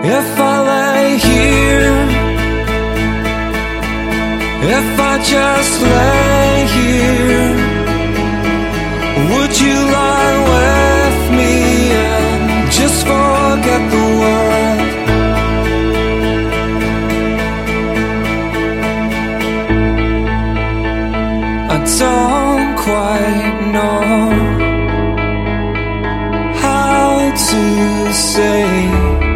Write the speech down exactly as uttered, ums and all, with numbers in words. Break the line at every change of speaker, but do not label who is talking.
If I lay here, if I just lay here, would you lie with me and just forget the world? I don't quite know how to say